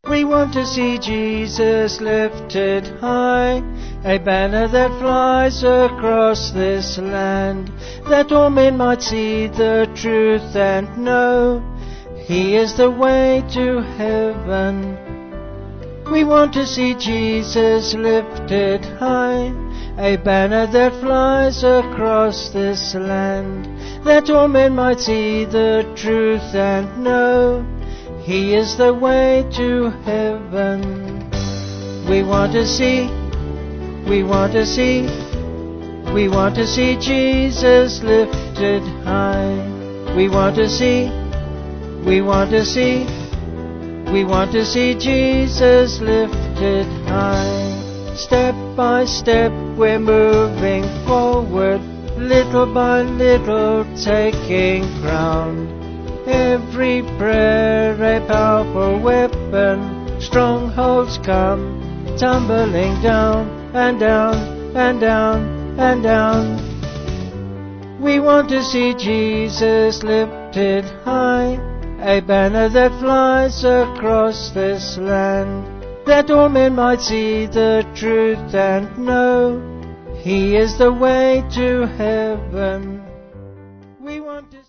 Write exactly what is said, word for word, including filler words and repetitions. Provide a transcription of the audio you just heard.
We want to see Jesus lifted high, a banner that flies across this land, that all men might see the truth and know He is the way to heaven. We want to see Jesus lifted high, a banner that flies across this land, that all men might see the truth and know He is the way to heaven. We want to see, we want to see, we want to see Jesus lifted high. We want to see, we want to see, we want to see Jesus lifted high. Step by step we're moving forward, little by little taking ground. Every prayer a powerful weapon, strongholds come tumbling down and down and down and down. We want to see Jesus lifted high, a banner that flies across this land, that all men might see the truth and know He is the way to heaven.